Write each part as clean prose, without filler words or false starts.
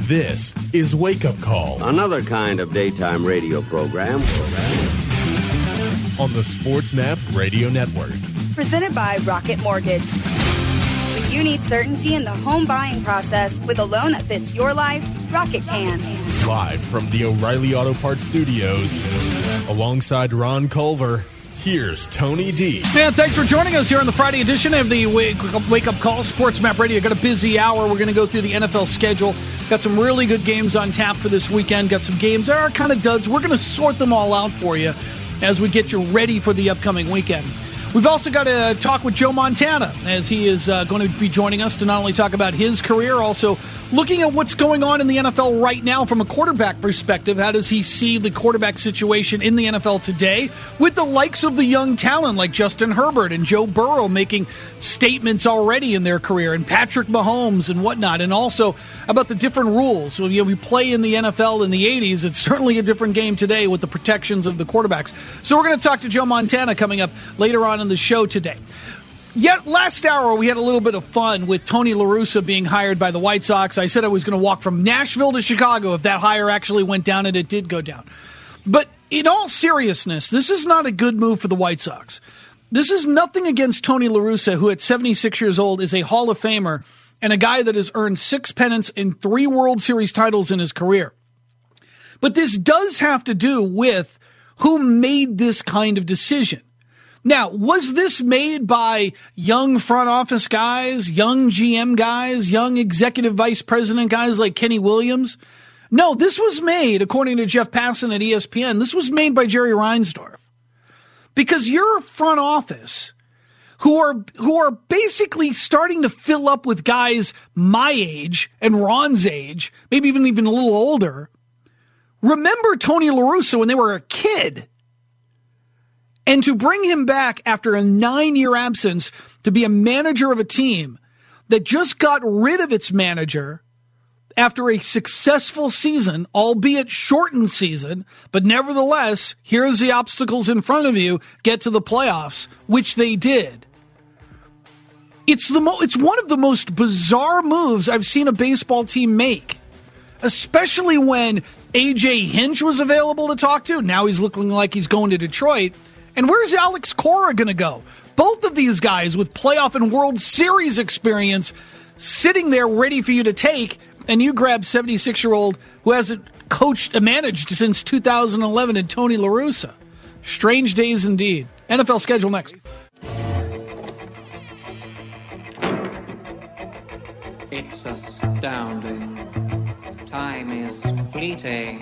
This is Wake Up Call. Another kind of daytime radio program. On the SportsMap Radio Network. Presented by Rocket Mortgage. When you need certainty in the home buying process with a loan that fits your life, Rocket can. Live from the O'Reilly Auto Parts Studios, alongside Ron Culver, here's Tony D. Dan, thanks for joining us here on the Friday edition of the Wake Up Call, SportsMap Radio. Got a busy hour. We're going to go through the NFL schedule. Got some really good games on tap for this weekend. Got some games that are kind of duds. We're going to sort them all out for you as we get you ready for the upcoming weekend. We've also got to talk with Joe Montana, as he is going to be joining us to not only talk about his career, also looking at what's going on in the NFL right now from a quarterback perspective. How does he see the quarterback situation in the NFL today with the likes of the young talent like Justin Herbert and Joe Burrow making statements already in their career, and Patrick Mahomes and whatnot, and also about the different rules. So, we play in the NFL in the 80s. It's certainly a different game today with the protections of the quarterbacks. So we're going to talk to Joe Montana coming up later on in the show today. Yet last hour, we had a little bit of fun with Tony La Russa being hired by the White Sox. I said I was going to walk from Nashville to Chicago if that hire actually went down, and it did go down. But in all seriousness, this is not a good move for the White Sox. This is nothing against Tony La Russa, who at 76 years old is a Hall of Famer and a guy that has earned 6 pennants and 3 World Series titles in his career. But this does have to do with who made this kind of decision. Now, was this made by young front office guys, young GM guys, young executive vice president guys like Kenny Williams? No, this was made, according to Jeff Passan at ESPN, this was made by Jerry Reinsdorf. Because your front office, who are basically starting to fill up with guys my age and Ron's age, maybe even a little older, remember Tony La Russa when they were a kid. And to bring him back after a 9-year absence to be a manager of a team that just got rid of its manager after a successful season, albeit shortened season, but nevertheless, here's the obstacles in front of you, get to the playoffs, which they did. It's one of the most bizarre moves I've seen a baseball team make, especially when A.J. Hinch was available to talk to. Now he's looking like he's going to Detroit. And where's Alex Cora going to go? Both of these guys with playoff and World Series experience sitting there ready for you to take, and you grab 76-year-old who hasn't coached and managed since 2011 and Tony La Russa. Strange days indeed. NFL schedule next. It's astounding. Time is fleeting.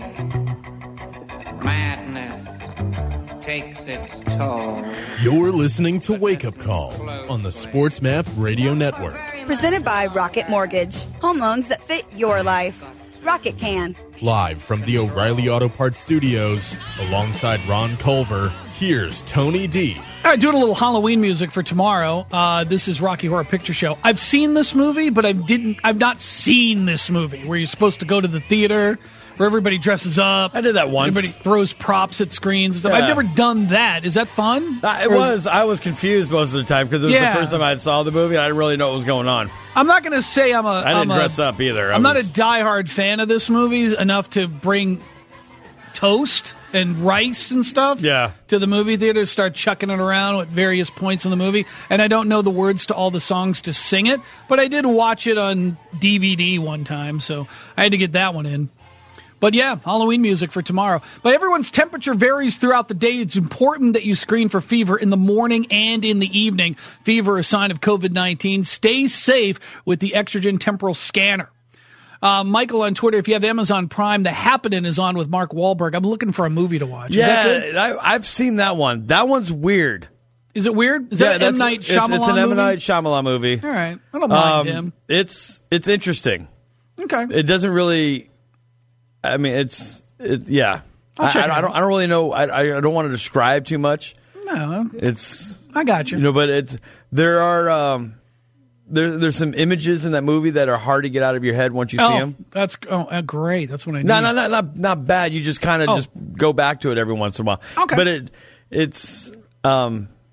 Madness takes its toll. You're listening to Wake Up Call on the SportsMap Radio Network. Presented by Rocket Mortgage. Home loans that fit your life. Rocket can. Live from the O'Reilly Auto Parts Studios, alongside Ron Culver, here's Tony D. All right, doing a little Halloween music for tomorrow. This is Rocky Horror Picture Show. I've seen this movie, but I've not seen this movie where you're supposed to go to the theater, where everybody dresses up. I did that once. Everybody throws props at screens and stuff. Yeah. I've never done that. Is that fun? I was confused most of the time because it was the first time I saw the movie. I didn't really know what was going on. I'm not going to say I didn't dress up either. I'm not a diehard fan of this movie enough to bring toast and rice and stuff to the movie theater, start chucking it around at various points in the movie. And I don't know the words to all the songs to sing it, but I did watch it on DVD one time, so I had to get that one in. But yeah, Halloween music for tomorrow. But everyone's temperature varies throughout the day. It's important that you screen for fever in the morning and in the evening. Fever, a sign of COVID-19. Stay safe with the Exergen Temporal Scanner. Michael on Twitter, if you have Amazon Prime, The Happening is on with Mark Wahlberg. I'm looking for a movie to watch. Yeah, I've seen that one. That one's weird. Is it weird? Is that an M. Night Shyamalan movie? It's an M. Night Shyamalan movie. All right. I don't mind him. It's interesting. Okay. It doesn't really... I mean, yeah. I'll check it out. I don't really know. I don't want to describe too much. No. It's... I got you. But there are... There's some images in that movie that are hard to get out of your head once you see them. That's great. That's what I need. No, not bad. You just kind of just go back to it every once in a while. Okay. But it's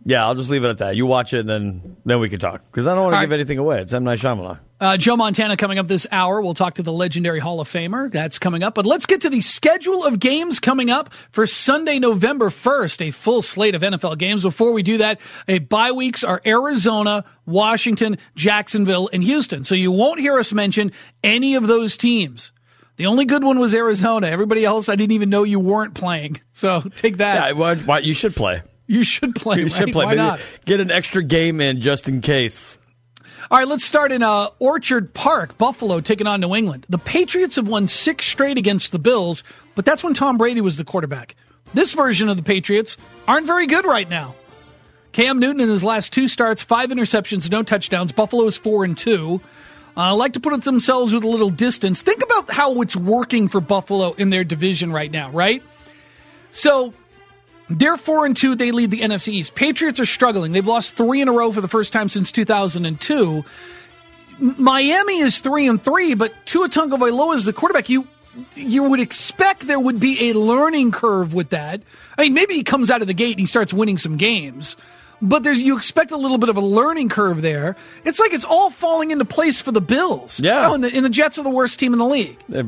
Yeah, I'll just leave it at that. You watch it, and then we can talk. Because I don't want to give anything away. It's M. Night Shyamalan. Joe Montana coming up this hour. We'll talk to the legendary Hall of Famer. That's coming up. But let's get to the schedule of games coming up for Sunday, November 1st. A full slate of NFL games. Before we do that, bye weeks are Arizona, Washington, Jacksonville, and Houston. So you won't hear us mention any of those teams. The only good one was Arizona. Everybody else, I didn't even know you weren't playing. So take that. Yeah, you should play. You should play. You should play. Why not? Get an extra game in just in case. All right, let's start in Orchard Park, Buffalo taking on New England. The Patriots have won 6 straight against the Bills, but that's when Tom Brady was the quarterback. This version of the Patriots aren't very good right now. Cam Newton in his last 2 starts, 5 interceptions, no touchdowns. Buffalo is 4-2. Like to put themselves with a little distance. Think about how it's working for Buffalo in their division right now, right? So they're 4-2. They lead the NFC East. Patriots are struggling. They've lost 3 in a row for the first time since 2002. Miami is 3-3, but Tua Tagovailoa is the quarterback. You would expect there would be a learning curve with that. I mean, maybe he comes out of the gate and he starts winning some games, but you expect a little bit of a learning curve there. It's like it's all falling into place for the Bills. Yeah. Oh, and the Jets are the worst team in the league. They're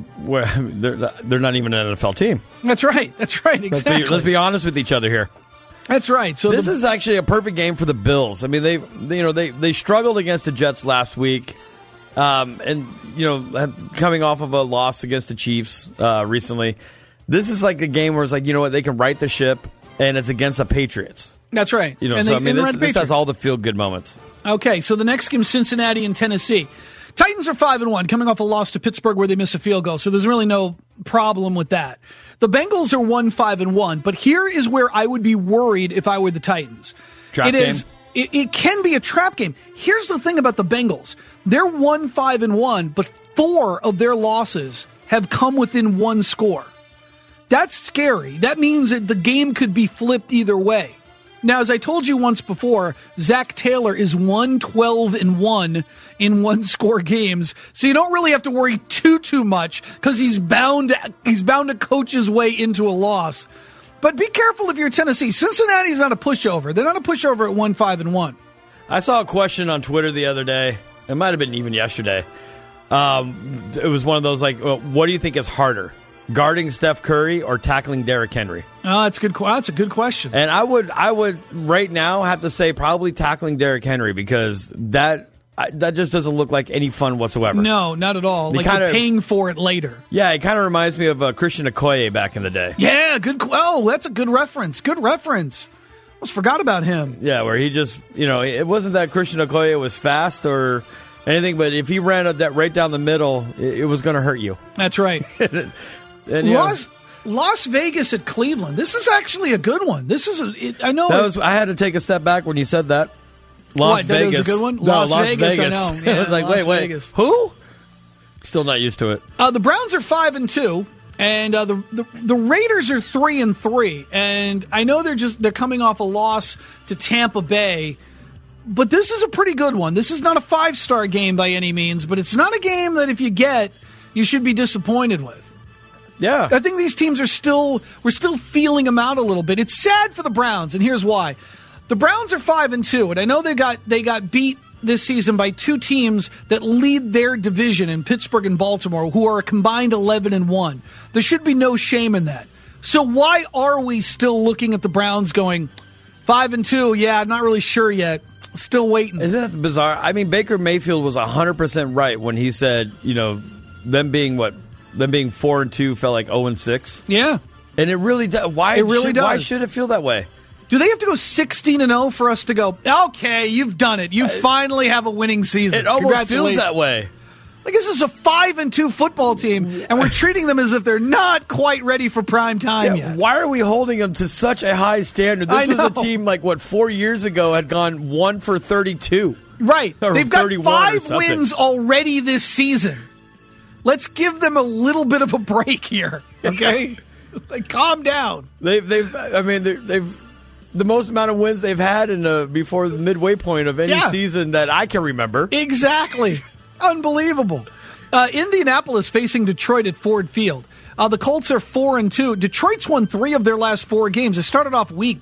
not even an NFL team. That's right. Exactly. Let's be honest with each other here. That's right. So this is actually a perfect game for the Bills. I mean, they struggled against the Jets last week, and coming off of a loss against the Chiefs recently. This is like a game where it's like, you know what, they can right the ship, and it's against the Patriots. That's right. This has all the feel-good moments. Okay, so the next game, Cincinnati and Tennessee. Titans are 5-1, coming off a loss to Pittsburgh where they missed a field goal, so there's really no problem with that. The Bengals are 1-5-1, but here is where I would be worried if I were the Titans. Trap game? It can be a trap game. Here's the thing about the Bengals. They're 1-5-1, but 4 of their losses have come within 1 score. That's scary. That means that the game could be flipped either way. Now, as I told you once before, Zach Taylor is 1-12-1 in 1-score games, so you don't really have to worry too much because he's bound to coach his way into a loss. But be careful if you're Tennessee. Cincinnati's not a pushover. They're not a pushover at 1-5-1. I saw a question on Twitter the other day. It might have been even yesterday. It was one of those like, what do you think is harder? Guarding Steph Curry or tackling Derrick Henry? Oh, that's a good question. And I would right now have to say probably tackling Derrick Henry because that just doesn't look like any fun whatsoever. No, not at all. Like you're paying for it later. Yeah, it kind of reminds me of Christian Okoye back in the day. Yeah, good. Oh, that's a good reference. Good reference. Almost forgot about him. Yeah, where he just, it wasn't that Christian Okoye was fast or anything, but if he ran that right down the middle, it was going to hurt you. That's right. And, Las Vegas at Cleveland. This is actually a good one. I had to take a step back when you said that. Las Vegas. That was a good one? No, Las Vegas. I know. Yeah, I was like, wait. Vegas. Who? Still not used to it. The Browns are 5-2, and the Raiders are 3-3. And I know they're coming off a loss to Tampa Bay, but this is a pretty good one. This is not a 5-star game by any means, but it's not a game that if you get, you should be disappointed with. Yeah. I think these teams we're still feeling them out a little bit. It's sad for the Browns, and here's why. The Browns are 5-2, and I know they got beat this season by 2 teams that lead their division in Pittsburgh and Baltimore, who are a combined 11-1. There should be no shame in that. So why are we still looking at the Browns going 5-2? Yeah, I'm not really sure yet. Still waiting. Isn't that bizarre? I mean, Baker Mayfield was 100% right when he said, them being 4-2 felt like 0-6. Yeah. And it really does. Why should it feel that way? Do they have to go 16-0 for us to go, okay, you've done it. You finally have a winning season. It almost feels that way. Like this is a 5-2 football team, and we're treating them as if they're not quite ready for prime time yet. Why are we holding them to such a high standard? This was a team 4 years ago had gone 1 for 32. Right. They've got 5 wins wins already this season. Let's give them a little bit of a break here, okay? Calm down. They've the most amount of wins they've had before the midway point of any season that I can remember. Exactly. Unbelievable. Indianapolis facing Detroit at Ford Field. The Colts are 4-2. Detroit's won 3 of their last 4 games. They started off weak, but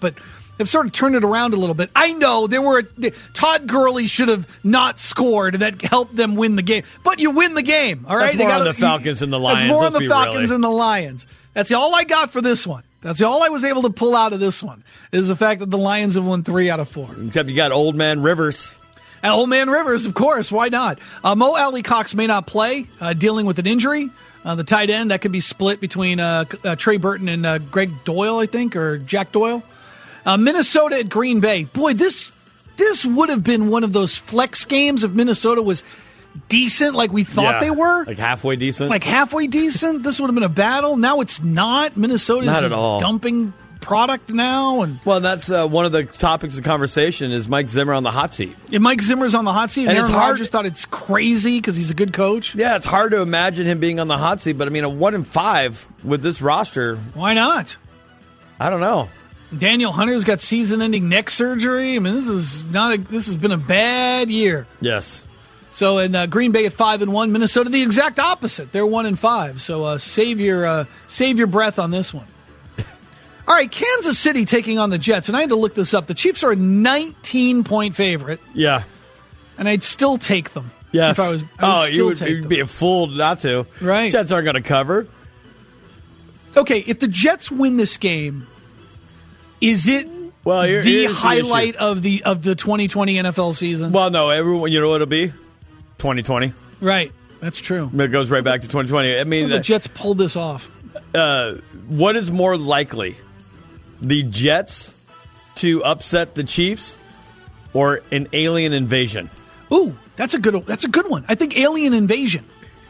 have sort of turned it around a little bit. I know Todd Gurley should have not scored, and that helped them win the game. But you win the game, all right? That's more on the Falcons and the Lions. That's more on the Falcons and the Lions. That's all I got for this one. That's all I was able to pull out of this one, is the fact that the Lions have won 3 out of 4. Except you got Old Man Rivers. And Old Man Rivers, of course. Why not? Mo Alley-Cox may not play, dealing with an injury. The tight end, that could be split between Trey Burton and Greg Doyle, I think, or Jack Doyle. Minnesota at Green Bay. Boy, this would have been one of those flex games if Minnesota was decent like we thought they were. Like halfway decent? Like halfway decent. This would have been a battle. Now it's not. Minnesota's not just dumping product now. Well, that's one of the topics of conversation is Mike Zimmer on the hot seat. Yeah, Mike Zimmer's on the hot seat, and Aaron Rodgers thought it's crazy because he's a good coach. Yeah, it's hard to imagine him being on the hot seat, but I mean, a 1-5 with this roster. Why not? I don't know. Daniel Hunter's got season-ending neck surgery. I mean, this has been a bad year. Yes. So, in Green Bay at 5-1, Minnesota the exact opposite. They're 1-5. So, save your breath on this one. All right, Kansas City taking on the Jets, and I had to look this up. The Chiefs are a 19-point favorite. Yeah, and I'd still take them. Yes. If I would you'd be a fool not to. Right. Jets aren't going to cover. Okay, if the Jets win this game, is it the highlight of the 2020 NFL season? Well, no, everyone. You know what it'll be? 2020. Right, that's true. It goes right back to 2020. I mean, the Jets pulled this off. What is more likely, the Jets to upset the Chiefs, or an alien invasion? Ooh, that's a good one. I think alien invasion.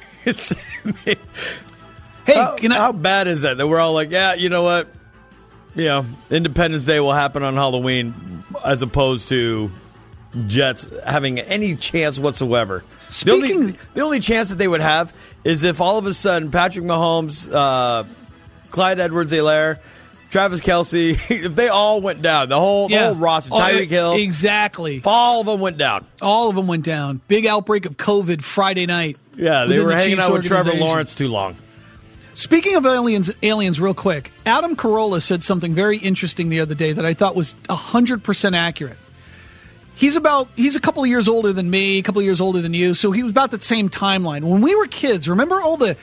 How bad is that we're all like, yeah, you know what? Independence Day will happen on Halloween, as opposed to Jets having any chance whatsoever. The only chance that they would have is if all of a sudden Patrick Mahomes, Clyde Edwards-Helaire, Travis Kelce, if they all went down, the whole roster, Tyreek Hill. Exactly. If all of them went down. All of them went down. Big outbreak of COVID Friday night. Yeah, they were hanging out with Trevor Lawrence too long. Speaking of aliens real quick, Adam Carolla said something very interesting the other day that I thought was 100% accurate. He's a couple of years older than me, a couple of years older than you, so he was about the same timeline. When we were kids, remember all the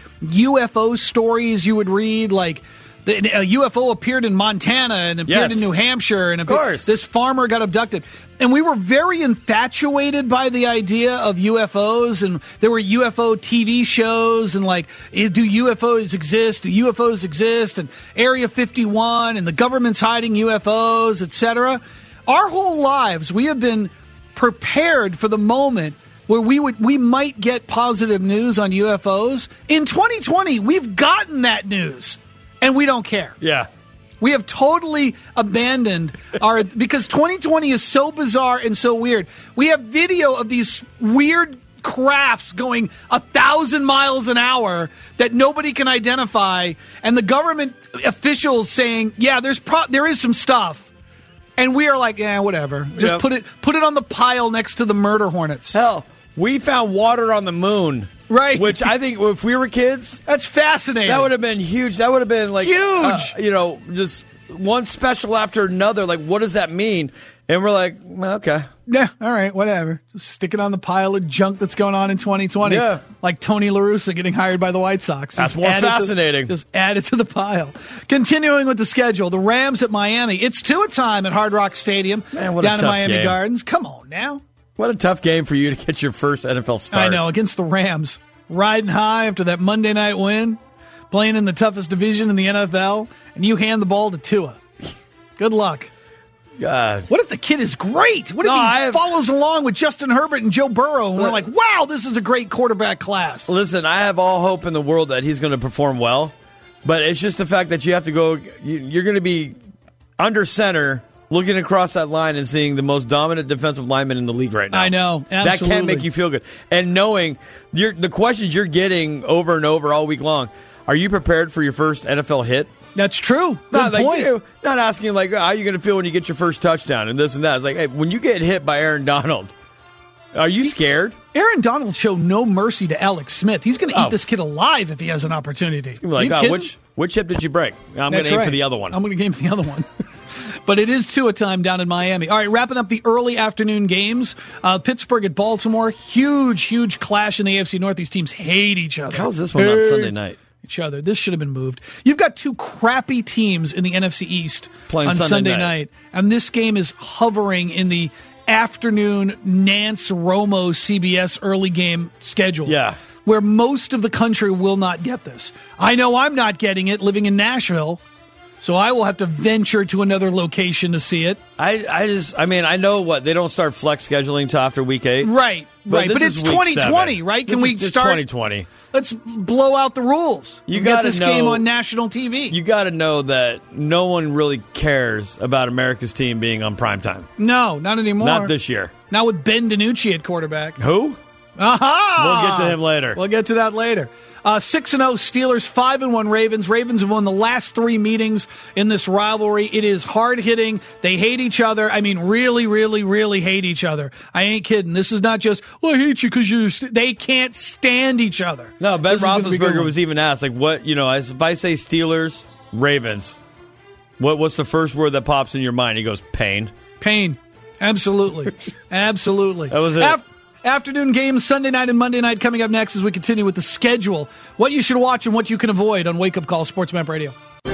UFO stories you would read, like a UFO appeared in Montana and appeared in New Hampshire, and this farmer got abducted. And we were very infatuated by the idea of UFOs, and there were UFO TV shows, and like, do UFOs exist? Do UFOs exist? And Area 51, and the government's hiding UFOs, etc. Our whole lives, we have been prepared for the moment where we might get positive news on UFOs. In 2020, we've gotten that news, and we don't care. Yeah. We have totally abandoned because 2020 is so bizarre and so weird. We have video of these weird crafts going 1,000 miles an hour that nobody can identify, and the government officials saying, yeah, there is some stuff. And we are like, yeah, whatever. Just put it on the pile next to the murder hornets. Hell, we found water on the moon. Right. Which I think if we were kids, that's fascinating. That would have been huge. That would have been like huge. Just one special after another. Like, what does that mean? And we're like, well, okay. Yeah, all right, whatever. Just stick it on the pile of junk that's going on in 2020. Yeah. Like Tony La Russa getting hired by the White Sox. That's more fascinating. Just add it to the pile. Continuing with the schedule, the Rams at Miami. It's Tua time at Hard Rock Stadium down in Miami Gardens. Come on now. What a tough game for you to get your first NFL start. I know, against the Rams. Riding high after that Monday night win, playing in the toughest division in the NFL, and you hand the ball to Tua. Good luck. God. What if the kid is great? What if he follows along with Justin Herbert and Joe Burrow, and we're like, wow, this is a great quarterback class? Listen, I have all hope in the world that he's going to perform well, but it's just the fact that you have to go, you're going to be under center, looking across that line and seeing the most dominant defensive lineman in the league right now. I know, absolutely. That can make you feel good. And knowing the questions you're getting over and over all week long, are you prepared for your first NFL hit? That's true. Good point. Not asking like, how are you going to feel when you get your first touchdown and this and that. It's like, hey, when you get hit by Aaron Donald, are you scared? Aaron Donald showed no mercy to Alex Smith. He's going to eat this kid alive if he has an opportunity. He's going to be like, which hip did you break? I'm going to aim for the other one. I'm going to aim for the other one. But it is Tua time down in Miami. All right, wrapping up the early afternoon games. Pittsburgh at Baltimore. Huge clash in the AFC North. These teams hate each other. How's this one on Sunday night? Each other. This should have been moved. You've got two crappy teams in the NFC East playing on Sunday night. And this game is hovering in the afternoon Nance Romo CBS early game schedule. Yeah. Where most of the country will not get this. I know I'm not getting it living in Nashville. So I will have to venture to another location to see it. I know what they don't start flex scheduling till after week 8. Right. But it's 2020, 7. right? Can we start 2020? Let's blow out the rules. You got this game on national TV. You got to know that no one really cares about America's team being on primetime. No, not anymore. Not this year. Not with Ben DiNucci at quarterback. Who? Aha! We'll get to him later. We'll get to that later. 6-0 Steelers, 5-1 Ravens. Ravens have won the last 3 meetings in this rivalry. It is hard-hitting. They hate each other. I mean, really, really, really hate each other. I ain't kidding. This is not just, I hate you because you're... They can't stand each other. No, Ben Roethlisberger was even asked, like, what, if I say Steelers, Ravens, what's the first word that pops in your mind? He goes, pain. Pain. Absolutely. Absolutely. That was it. Afternoon games, Sunday night and Monday night coming up next as we continue with the schedule. What you should watch and what you can avoid on Wake Up Call Sports Map Radio.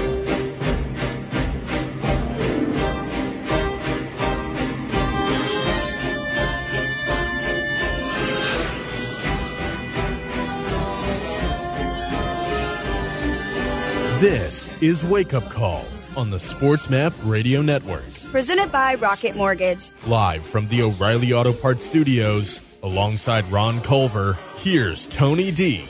This is Wake Up Call on the Sports Map Radio Network. Presented by Rocket Mortgage. Live from the O'Reilly Auto Parts Studios, alongside Ron Culver, here's Tony D.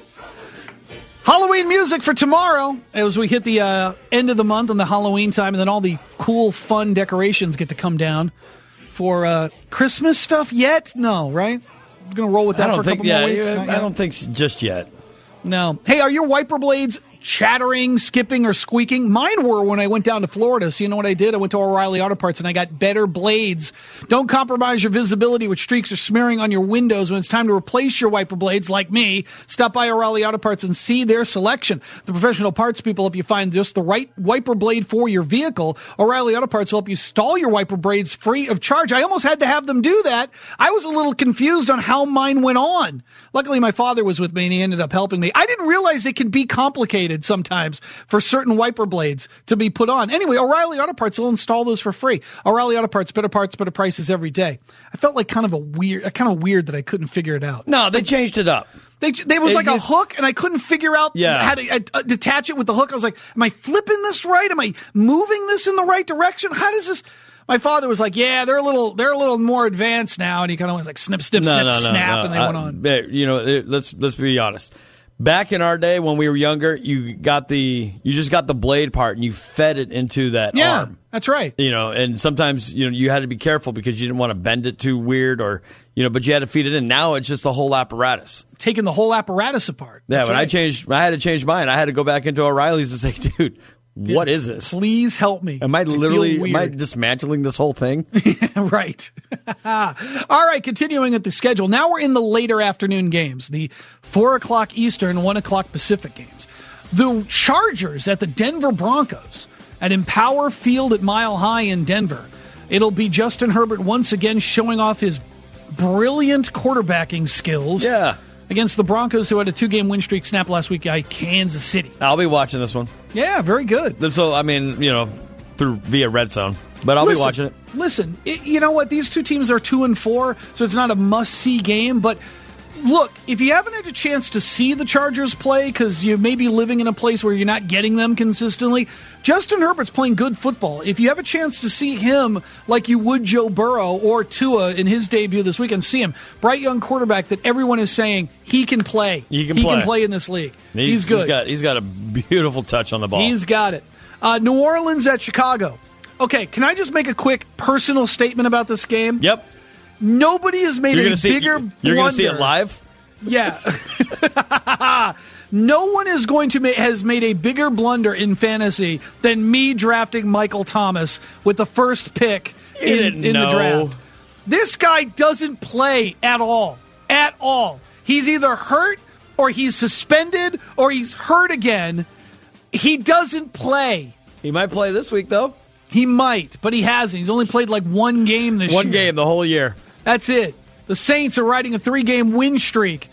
Halloween music for tomorrow as we hit the end of the month and the Halloween time, and then all the cool, fun decorations get to come down for Christmas stuff yet? No, right? We're going to roll with that for a couple more weeks. I don't think just yet. No. Hey, are your wiper blades chattering, skipping, or squeaking? Mine were when I went down to Florida. So you know what I did? I went to O'Reilly Auto Parts and I got better blades. Don't compromise your visibility with streaks or smearing on your windows when it's time to replace your wiper blades like me. Stop by O'Reilly Auto Parts and see their selection. The professional parts people help you find just the right wiper blade for your vehicle. O'Reilly Auto Parts will help you install your wiper blades free of charge. I almost had to have them do that. I was a little confused on how mine went on. Luckily, my father was with me and he ended up helping me. I didn't realize it can be complicated sometimes for certain wiper blades to be put on. Anyway, O'Reilly Auto Parts will install those for free. O'Reilly Auto Parts, better prices every day. I felt like kind of weird that I couldn't figure it out. No, they changed it up. There was like a hook, and I couldn't figure out how to detach it with the hook. I was like, am I flipping this right? Am I moving this in the right direction? How does this... My father was like, yeah, they're a little more advanced now, and he kind of was like snap, and they went on. Let's be honest. Back in our day when we were younger, you just got the blade part and you fed it into that arm. Yeah, that's right. And sometimes you had to be careful because you didn't want to bend it too weird but you had to feed it in. Now it's just the whole apparatus. Taking the whole apparatus apart. Yeah, that's when right. I had to change mine. I had to go back into O'Reilly's and say, dude, what is this? Please help me. Am I dismantling this whole thing? Right. All right, continuing at the schedule. Now we're in the later afternoon games, the 4 o'clock Eastern, 1 o'clock Pacific games. The Chargers at the Denver Broncos at Empower Field at Mile High in Denver. It'll be Justin Herbert once again showing off his brilliant quarterbacking skills. Yeah. Against the Broncos, who had a 2-game win streak snap last week at Kansas City. I'll be watching this one. Yeah, very good. So, via Red Zone. But I'll be watching it. Listen, you know what? These two teams are 2-4, so it's not a must-see game. But look, if you haven't had a chance to see the Chargers play because you may be living in a place where you're not getting them consistently, Justin Herbert's playing good football. If you have a chance to see him like you would Joe Burrow or Tua in his debut this weekend, see him. Bright young quarterback that everyone is saying he can play. He can play in this league. He's good. He's got a beautiful touch on the ball. He's got it. New Orleans at Chicago. Okay, can I just make a quick personal statement about this game? Yep. Nobody has made a bigger blunder. You're going to see it live? Yeah. No one has made a bigger blunder in fantasy than me drafting Michael Thomas with the first pick in the draft. This guy doesn't play at all. At all. He's either hurt or he's suspended or he's hurt again. He doesn't play. He might play this week, though. He might, but he hasn't. He's only played like one game this year. One game the whole year. That's it. The Saints are riding a 3-game win streak.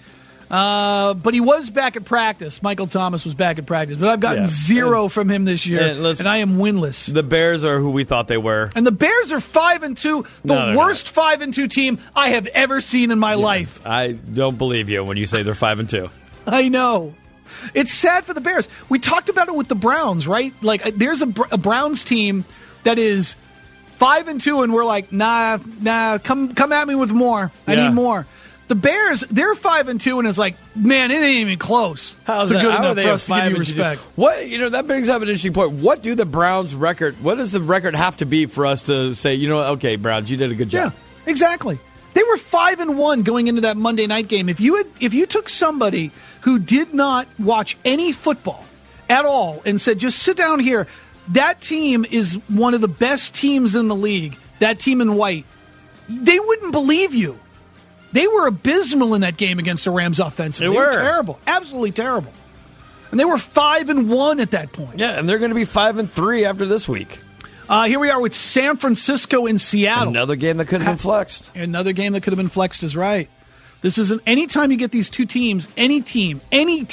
But he was back at practice. Michael Thomas was back at practice. But I've gotten zero from him this year, and I am winless. The Bears are who we thought they were. And the Bears are 5-2, the worst 5-2 team I have ever seen in my life. I don't believe you when you say they're 5-2. I know. It's sad for the Bears. We talked about it with the Browns, right? Like, there's a Browns team that is 5-2, and we're like, nah, come at me with more. I need more. The Bears, they're 5-2, and it's like, man, it ain't even close. How's that? Good How enough are they for us to give you 5-2? respect. What that brings up an interesting point. What do the Browns record? What does the record have to be for us to say, okay, Browns, you did a good job? Yeah, exactly. They were 5-1 going into that Monday night game. If you took somebody who did not watch any football at all and said, just sit down here, that team is one of the best teams in the league. That team in white, they wouldn't believe you. They were abysmal in that game against the Rams offensively. They were terrible. Absolutely terrible. And they were 5-1 at that point. Yeah, and they're going to be 5-3 after this week. Here we are with San Francisco and Seattle. Another game that could have been flexed. Another game that could have been flexed is right. This isn't anytime you get these two teams, any team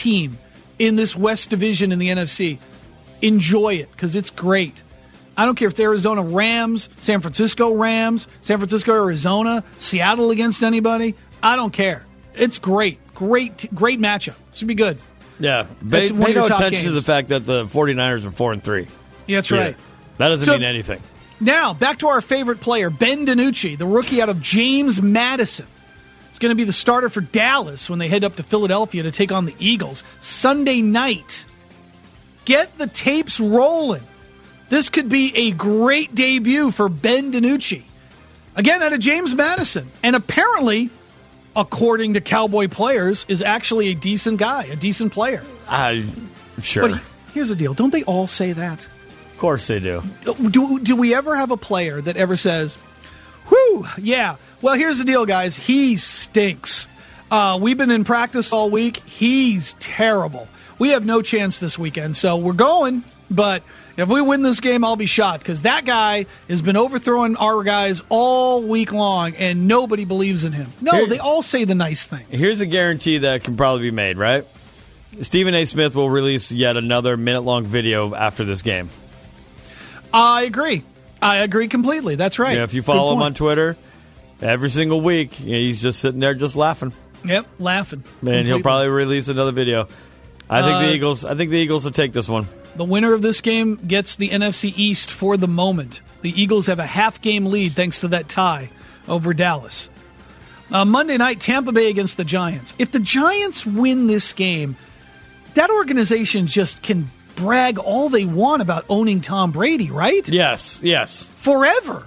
in this West Division in the NFC, enjoy it because it's great. I don't care if it's Arizona Rams, San Francisco Rams, San Francisco, Arizona, Seattle against anybody. I don't care. It's great. Great matchup. Should be good. Yeah. Pay no attention to the fact that the 49ers are 4-3. Yeah, that's right. That doesn't mean anything. Now, back to our favorite player, Ben DiNucci, the rookie out of James Madison. He's going to be the starter for Dallas when they head up to Philadelphia to take on the Eagles Sunday night. Get the tapes rolling. This could be a great debut for Ben DiNucci. Again, out of James Madison. And apparently, according to Cowboy players, is actually a decent guy, a decent player. Sure. But here's the deal. Don't they all say that? Of course they do. Do we ever have a player that ever says, whew, yeah. Well, here's the deal, guys. He stinks. We've been in practice all week. He's terrible. We have no chance this weekend, so we're going, but if we win this game, I'll be shot because that guy has been overthrowing our guys all week long, and nobody believes in him. No, they all say the nice thing. Here's a guarantee that can probably be made, right? Stephen A. Smith will release yet another minute-long video after this game. I agree. I agree completely. That's right. Yeah, if you follow him on Twitter, every single week, he's just sitting there just laughing. Yep, laughing. And he'll probably release another video. I think the Eagles will take this one. The winner of this game gets the NFC East for the moment. The Eagles have a half-game lead thanks to that tie over Dallas. Monday night, Tampa Bay against the Giants. If the Giants win this game, that organization just can brag all they want about owning Tom Brady, right? Yes. Forever.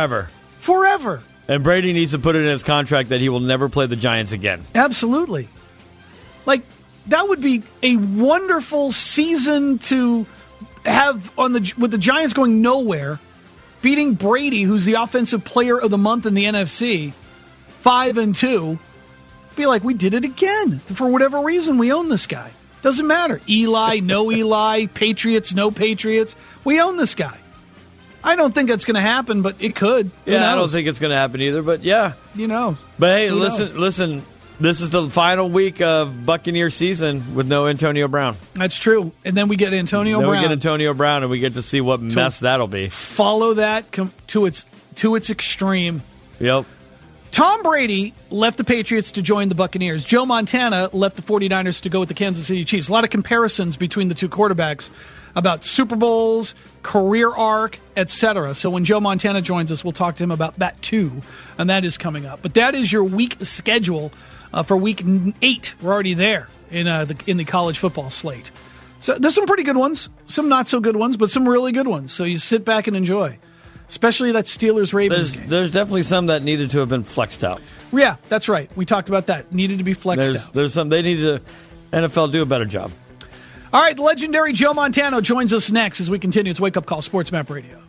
And Brady needs to put it in his contract that he will never play the Giants again. Absolutely. Like, that would be a wonderful season to have with the Giants going nowhere, beating Brady, who's the offensive player of the month in the NFC, 5-2. Be like, we did it again. For whatever reason, we own this guy. Doesn't matter. Eli, no Eli, Patriots, no Patriots. We own this guy. I don't think that's going to happen, but it could. Yeah, I don't think it's going to happen either, but yeah. You know. But hey, listen. This is the final week of Buccaneer season with no Antonio Brown. That's true. And then we get Antonio Brown. We get Antonio Brown, and we get to see what mess that'll be. Follow that to its extreme. Yep. Tom Brady left the Patriots to join the Buccaneers. Joe Montana left the 49ers to go with the Kansas City Chiefs. A lot of comparisons between the two quarterbacks about Super Bowls, career arc, etc. So when Joe Montana joins us, we'll talk to him about that too, and that is coming up. But that is your week schedule for Week 8. We're already there in the college football slate. So there's some pretty good ones, some not so good ones, but some really good ones. So you sit back and enjoy. Especially that Steelers-Ravens game. There's definitely some that needed to have been flexed out. Yeah, that's right. We talked about that. Needed to be flexed out. There's some they needed to NFL do a better job. All right, the legendary Joe Montana joins us next as we continue. It's Wake Up Call Sports Map Radio.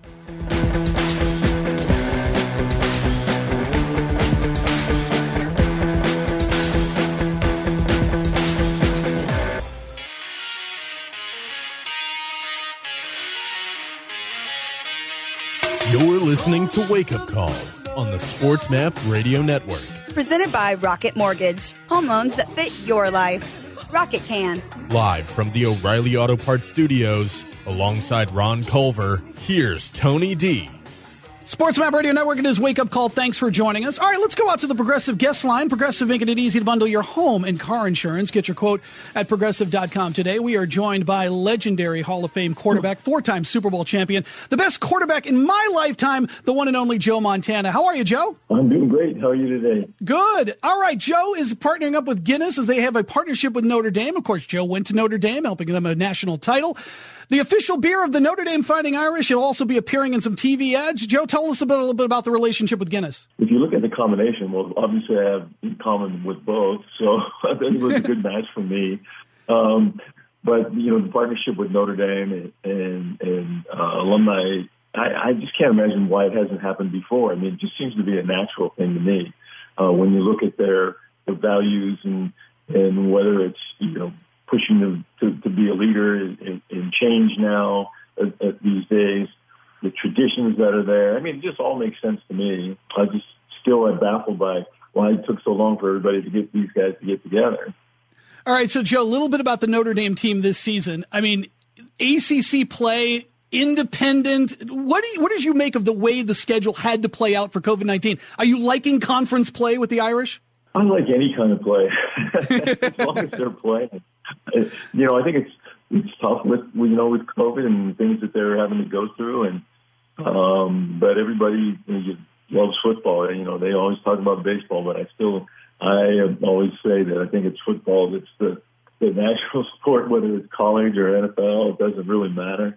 listening to Wake Up Call on the Sports Map Radio Network. Presented by Rocket Mortgage. Home loans that fit your life. Rocket can. Live from the O'Reilly Auto Parts Studios, alongside Ron Culver, here's Tony D. Sports Map Radio Network, it is Wake Up Call. Thanks for joining us. All right, let's go out to the Progressive guest line. Progressive making it easy to bundle your home and car insurance. Get your quote at Progressive.com today. We are joined by legendary Hall of Fame quarterback, four-time Super Bowl champion, the best quarterback in my lifetime, the one and only Joe Montana. How are you, Joe? I'm doing great. How are you today? Good. All right, Joe is partnering up with Guinness as they have a partnership with Notre Dame. Of course, Joe went to Notre Dame, helping them a national title. The official beer of the Notre Dame Fighting Irish. He'll also be appearing in some TV ads. Joe, tell us a little bit about the relationship with Guinness. If you look at the combination, well, obviously I have in common with both, so I think it was a good match for me. But, you know, the partnership with Notre Dame and alumni, I just can't imagine why it hasn't happened before. I mean, it just seems to be a natural thing to me. When you look at their values and whether it's, you know, pushing them to be a leader in change now at these days, the traditions that are there. I mean, it just all makes sense to me. I just still am baffled by why it took so long for everybody to get these guys to get together. All right, so Joe, a little bit about the Notre Dame team this season. I mean, ACC play, independent. What did you make of the way the schedule had to play out for COVID-19? Are you liking conference play with the Irish? I like any kind of play, as long as they're playing. You know, I think it's tough with COVID and things that they're having to go through, and but everybody loves football. You know, they always talk about baseball, but I always say that I think it's football that's the national sport, whether it's college or NFL. It doesn't really matter.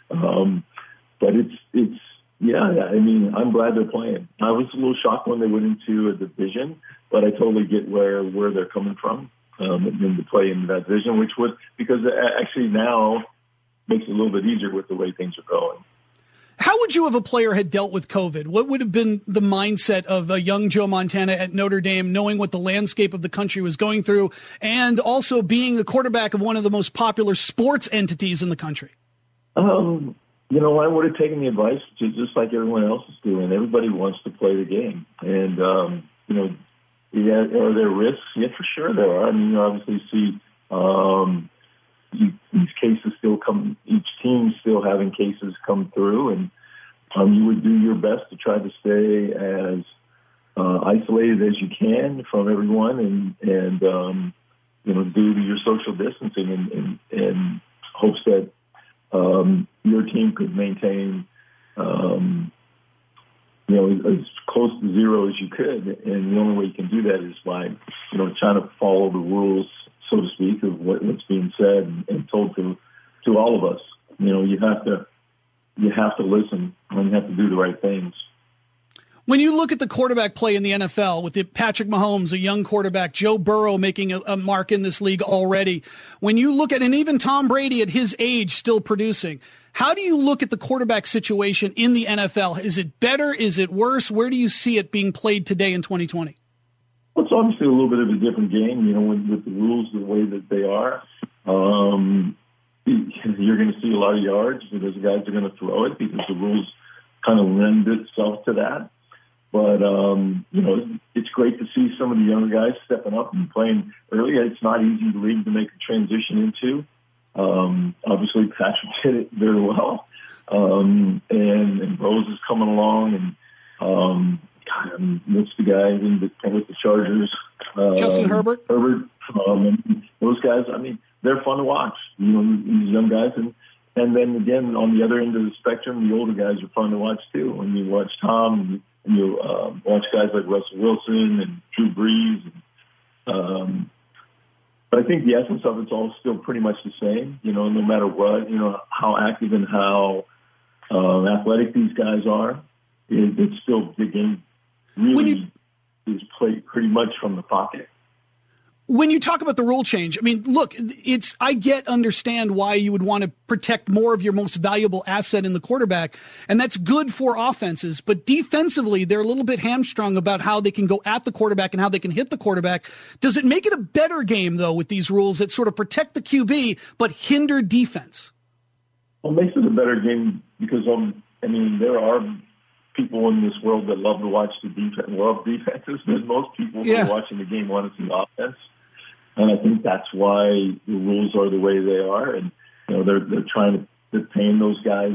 But it's yeah. I mean, I'm glad they're playing. I was a little shocked when they went into a division, but I totally get where they're coming from. And to play in that division, which was because actually now makes it a little bit easier with the way things are going. How would you, if a player had dealt with COVID? What would have been the mindset of a young Joe Montana at Notre Dame, knowing what the landscape of the country was going through, and also being the quarterback of one of the most popular sports entities in the country? You know, I would have taken the advice just like everyone else is doing. Everybody wants to play the game, and you know. Yeah, are there risks? Yeah, for sure there are. I mean, you obviously see these cases still come, each team still having cases come through, and you would do your best to try to stay as isolated as you can from everyone and you know, do your social distancing and hopes that your team could maintain you know, as close to zero as you could. And the only way you can do that is by, you know, trying to follow the rules, so to speak, of what's being said and told to all of us. You know, you have to listen and you have to do the right things. When you look at the quarterback play in the NFL with Patrick Mahomes, a young quarterback, Joe Burrow making a mark in this league already, when you look at, and even Tom Brady at his age still producing, how do you look at the quarterback situation in the NFL? Is it better? Is it worse? Where do you see it being played today in 2020? Well, it's obviously a little bit of a different game, you know, with the rules the way that they are. You're going to see a lot of yards because the guys are going to throw it because the rules kind of lend itself to that. But, you know, it's great to see some of the younger guys stepping up and playing early. It's not easy league to make a transition into. Obviously, Patrick did it very well. And Rose is coming along. And what's the guy with the Chargers? Justin Herbert. And those guys, I mean, they're fun to watch. You know, these young guys. And then, again, on the other end of the spectrum, the older guys are fun to watch, too. When you watch Tom and you watch guys like Russell Wilson and Drew Brees. But I think the essence of it's all still pretty much the same, you know, no matter what, you know, how active and how athletic these guys are. It's still, the game really is played pretty much from the pocket. When you talk about the rule change, I mean, look, understand why you would want to protect more of your most valuable asset in the quarterback, and that's good for offenses. But defensively, they're a little bit hamstrung about how they can go at the quarterback and how they can hit the quarterback. Does it make it a better game, though, with these rules that sort of protect the QB but hinder defense? Well, it makes it a better game because, I mean, there are people in this world that love to watch the love defenses, but most people who are watching the game want to see offense. And I think that's why the rules are the way they are. And, they're trying to pay those guys,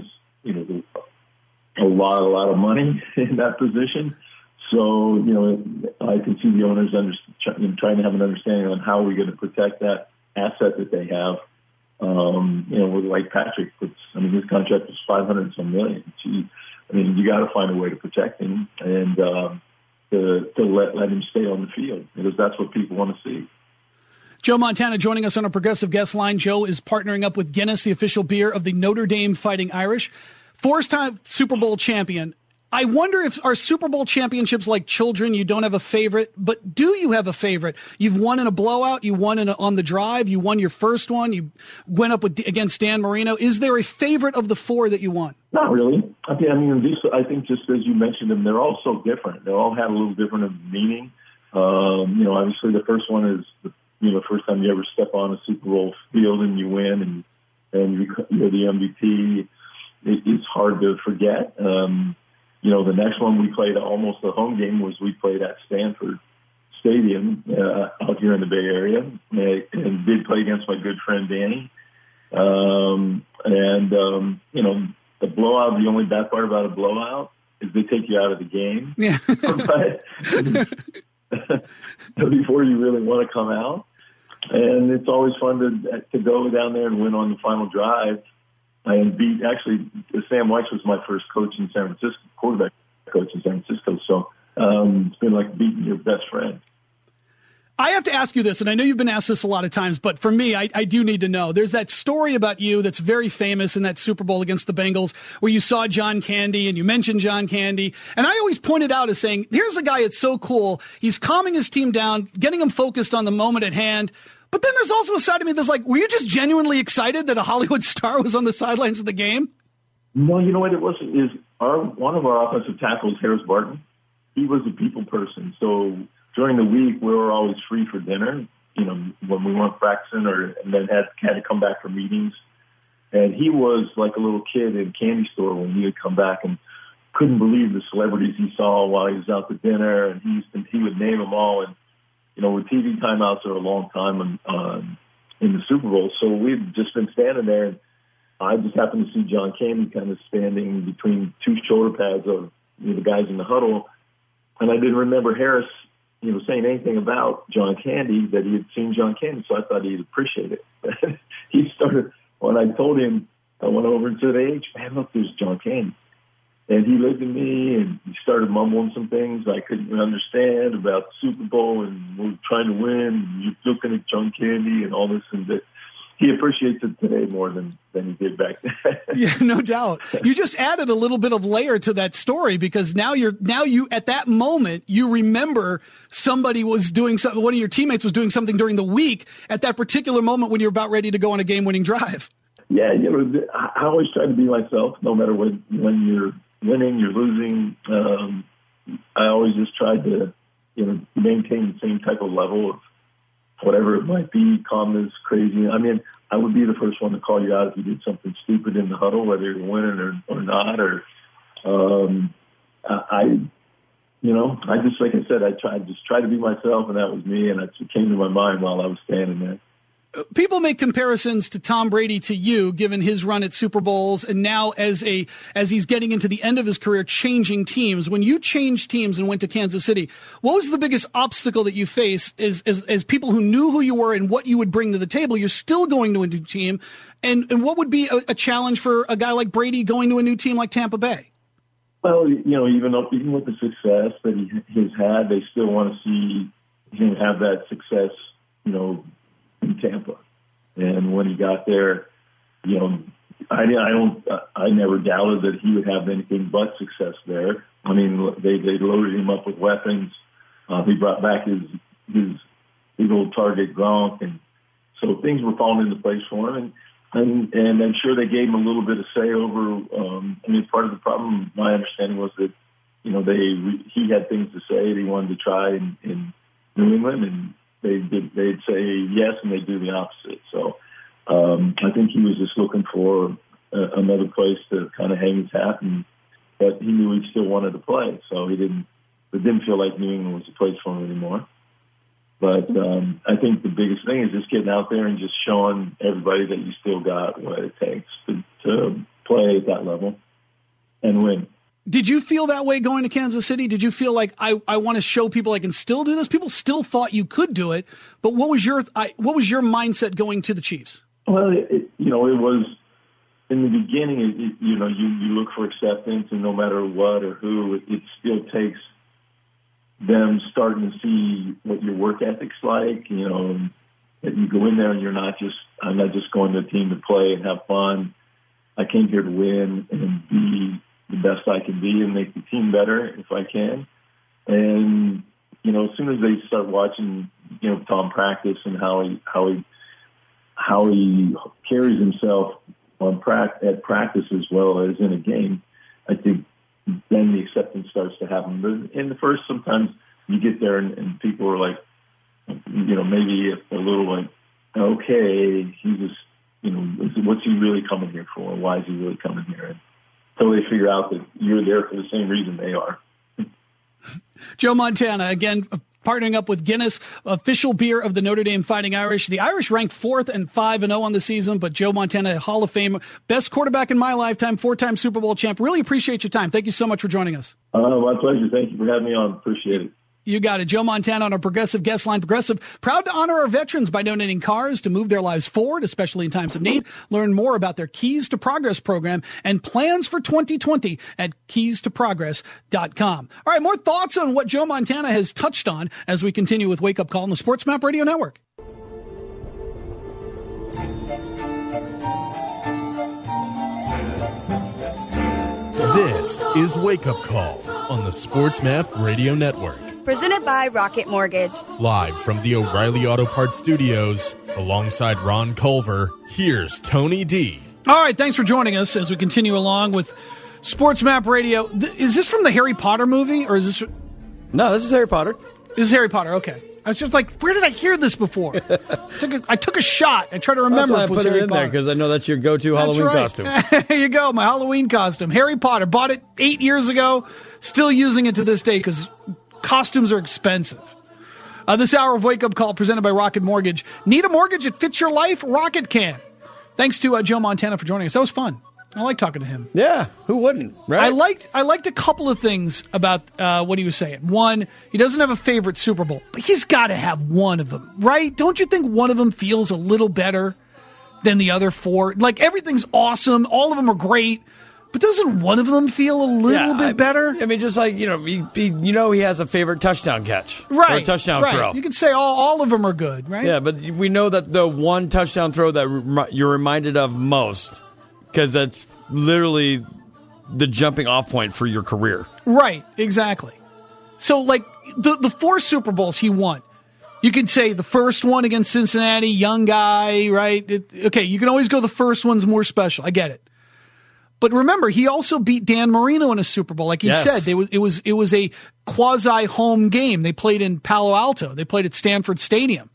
a lot of money in that position. So, I can see the owners trying to have an understanding on how we're going to protect that asset that they have. With like Patrick, his contract was $500 some million. You got to find a way to protect him and to let him stay on the field because that's what people want to see. Joe Montana joining us on a Progressive Guest Line. Joe is partnering up with Guinness, the official beer of the Notre Dame Fighting Irish. Four-time Super Bowl champion. I wonder if our Super Bowl championships like children, you don't have a favorite, but do you have a favorite? You've won in a blowout. You won on the drive. You won your first one. You went up against Dan Marino. Is there a favorite of the four that you won? Not really. I think just as you mentioned them, they're all so different. They all have a little different meaning. Obviously the first one is the first time you ever step on a Super Bowl field and you win and you're the MVP. It's hard to forget. The next one we played almost a home game was we played at Stanford Stadium out here in the Bay Area and did play against my good friend Danny. The blowout, the only bad part about a blowout is they take you out of the game. Yeah. But before you really want to come out. And it's always fun to go down there and win on the final drive. And Sam Weiss was my first coach in San Francisco, quarterback coach in San Francisco. So it's been like beating your best friend. I have to ask you this, and I know you've been asked this a lot of times, but for me, I do need to know. There's that story about you that's very famous in that Super Bowl against the Bengals where you saw John Candy and you mentioned John Candy. And I always pointed out as saying, here's a guy that's so cool. He's calming his team down, getting them focused on the moment at hand. But then there's also a side of me that's like, were you just genuinely excited that a Hollywood star was on the sidelines of the game? No, you know what it was? One of our offensive tackles, Harris Barton, he was a people person. So during the week, we were always free for dinner, when we weren't practicing and then had to come back for meetings. And he was like a little kid in a candy store when he would come back and couldn't believe the celebrities he saw while he was out to dinner. And he would name them all. And where TV timeouts are a long time in the Super Bowl. So we've just been standing there, and I just happened to see John Candy kind of standing between two shoulder pads of the guys in the huddle. And I didn't remember Harris, saying anything about John Candy, that he had seen John Candy, so I thought he'd appreciate it. When I told him, I went over and said, hey, man, look, there's John Candy. And he looked at me and he started mumbling some things I couldn't understand about the Super Bowl and we're trying to win. And you're looking at John Candy and all this and that. He appreciates it today more than he did back then. Yeah, no doubt. You just added a little bit of layer to that story because now you at that moment you remember somebody was doing something. One of your teammates was doing something during the week at that particular moment when you're about ready to go on a game-winning drive. Yeah, I always try to be myself, no matter when you're winning, you're losing. I always just tried to, maintain the same type of level of whatever it might be, calmness, crazy. I mean, I would be the first one to call you out if you did something stupid in the huddle, whether you're winning or not. Or I just, like I said, I try to be myself, and that was me, and that's what came to my mind while I was standing there. People make comparisons to Tom Brady to you, given his run at Super Bowls, and now as he's getting into the end of his career, changing teams. When you changed teams and went to Kansas City, what was the biggest obstacle that you faced as people who knew who you were and what you would bring to the table? You're still going to a new team, and what would be a challenge for a guy like Brady going to a new team like Tampa Bay? Well, even with the success that he has had, they still want to see him have that success, in Tampa. And when he got there, I never doubted that he would have anything but success there. I mean, they loaded him up with weapons. He brought back his big old target Gronk, and so things were falling into place for him. And I'm sure they gave him a little bit of say over. Part of the problem, my understanding was that he had things to say that he wanted to try in New England, and they'd say yes, and they'd do the opposite. So I think he was just looking for another place to kind of hang his hat and but he knew he still wanted to play, so it didn't feel like New England was the place for him anymore. But I think the biggest thing is just getting out there and just showing everybody that you still got what it takes to play at that level and win. Did you feel that way going to Kansas City? Did you feel like I want to show people I can still do this? People still thought you could do it, but what was your mindset going to the Chiefs? Well, it was in the beginning. You look for acceptance, and no matter what or who, it still takes them starting to see what your work ethic's like. That you go in there and I'm not just going to a team to play and have fun. I came here to win and be the best I can be and make the team better if I can. And, as soon as they start watching, Tom practice and how he carries himself at practice as well as in a game, I think then the acceptance starts to happen. But in the first, sometimes you get there and people are like, maybe a little like, okay, he's just, what's he really coming here for? Why is he really coming here? Until they figure out that you're there for the same reason they are. Joe Montana, again, partnering up with Guinness, official beer of the Notre Dame Fighting Irish. The Irish ranked 4th and 5-0 on the season, but Joe Montana, Hall of Fame, best quarterback in my lifetime, 4-time Super Bowl champ. Really appreciate your time. Thank you so much for joining us. My pleasure. Thank you for having me on. Appreciate it. You got it. Joe Montana on our Progressive guest line. Progressive, proud to honor our veterans by donating cars to move their lives forward, especially in times of need. Learn more about their Keys to Progress program and plans for 2020 at keystoprogress.com. All right, more thoughts on what Joe Montana has touched on as we continue with Wake Up Call on the Sports Map Radio Network. This is Wake Up Call on the Sports Map Radio Network. Presented by Rocket Mortgage. Live from the O'Reilly Auto Parts Studios, alongside Ron Culver, here's Tony D. All right, thanks for joining us as we continue along with Sports Map Radio. Is this from the Harry Potter movie, or is this... No, this is Harry Potter. This is Harry Potter, okay. I was just like, where did I hear this before? I took a shot. I tried to remember if it was Harry Potter. I put it in there because I know that's your go-to Halloween costume. There you go, my Halloween costume. Harry Potter. Bought it 8 years ago. Still using it to this day because costumes are expensive. This hour of Wake Up Call presented by Rocket Mortgage. Need a mortgage that fits your life? Rocket can. Thanks to Joe Montana for joining us. That was fun. I like talking to him. Yeah, who wouldn't, right? I liked a couple of things about what he was saying. One, he doesn't have a favorite Super Bowl, but he's got to have one of them, right? Don't you think one of them feels a little better than the other four? Like, everything's awesome. All of them are great. But doesn't one of them feel a little bit better? I mean, just like, he has a favorite touchdown catch. Right. Or a touchdown throw. You can say all of them are good, right? Yeah, but we know that the one touchdown throw that you're reminded of most, because that's literally the jumping off point for your career. Right, exactly. So, like, the 4 Super Bowls he won, you could say the first one against Cincinnati, young guy, right? Okay, you can always go the first one's more special. I get it. But remember, he also beat Dan Marino in a Super Bowl. Like he said, it was a quasi-home game. They played in Palo Alto. They played at Stanford Stadium.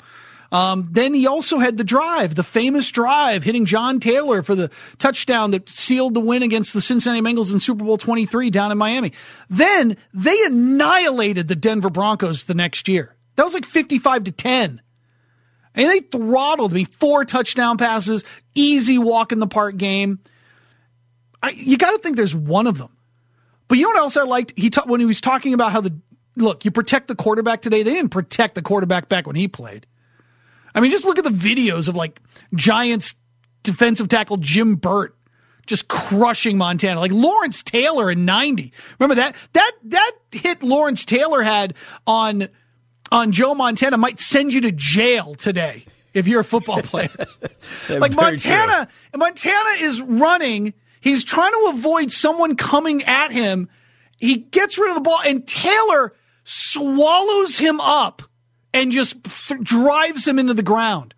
Then he also had the famous drive, hitting John Taylor for the touchdown that sealed the win against the Cincinnati Bengals in Super Bowl 23 down in Miami. Then they annihilated the Denver Broncos the next year. That was like 55-10. And they throttled me. 4 touchdown passes, easy walk in the park game. You got to think there's one of them. But you know what else I liked? When he was talking about how you protect the quarterback today. They didn't protect the quarterback back when he played. I mean, just look at the videos of like Giants defensive tackle Jim Burt just crushing Montana. Like Lawrence Taylor in 90. Remember that hit Lawrence Taylor had on Joe Montana might send you to jail today if you're a football player. Like Montana is running. He's trying to avoid someone coming at him. He gets rid of the ball, and Taylor swallows him up and just drives him into the ground.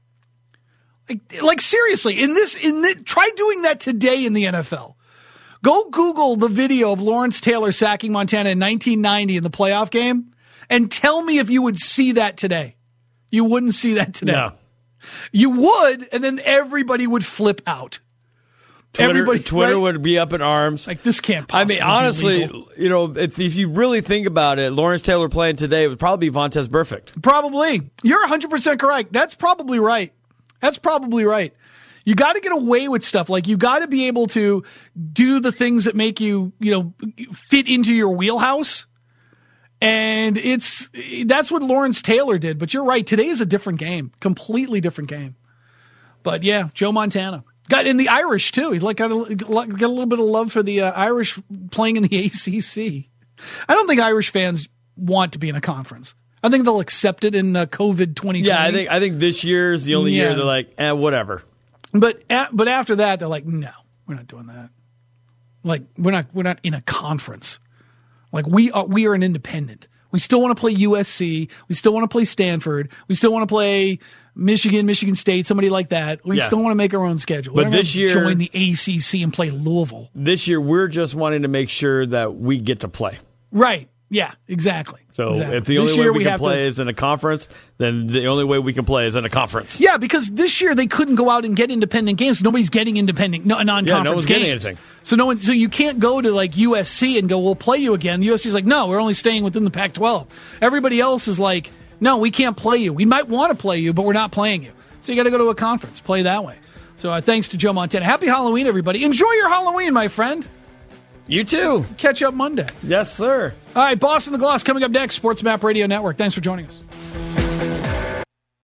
Like seriously, try doing that today in the NFL. Go Google the video of Lawrence Taylor sacking Montana in 1990 in the playoff game, and tell me if you would see that today. You wouldn't see that today. No. You would, and then everybody would flip out. Twitter would be up in arms. Like, this can't possibly be honestly, legal. if you really think about it, Lawrence Taylor playing today would probably be Vontaze Burfict. Probably. You're 100% correct. That's probably right. You got to get away with stuff. Like, you got to be able to do the things that make you, fit into your wheelhouse. And that's what Lawrence Taylor did. But you're right. Today is a different game. Completely different game. But yeah, Joe Montana. Got in the Irish too. He got a little bit of love for the Irish playing in the ACC. I don't think Irish fans want to be in a conference. I think they'll accept it in COVID 2020. Yeah, I think this year is the only year they're like, whatever. But after that, they're like, no, we're not doing that. Like, we're not in a conference. Like, we are an independent. We still want to play USC. We still want to play Stanford. We still want to play Michigan State, somebody like that. We still want to make our own schedule. But this year, join the ACC and play Louisville. This year, we're just wanting to make sure that we get to play. Right. Yeah, exactly. So if the only way we can play is in a conference, then the only way we can play is in a conference. Yeah, because this year they couldn't go out and get independent games. Nobody's getting non-conference no one's games. Getting anything. So you can't go to like USC and go, we'll play you again. USC's like, no, we're only staying within the Pac-12. Everybody else is like, no, we can't play you. We might want to play you, but we're not playing you. So you got to go to a conference, play that way. So thanks to Joe Montana. Happy Halloween, everybody. Enjoy your Halloween, my friend. You too. Catch up Monday. Yes, sir. All right, Boss and the Gloss coming up next. Sports Map Radio Network. Thanks for joining us.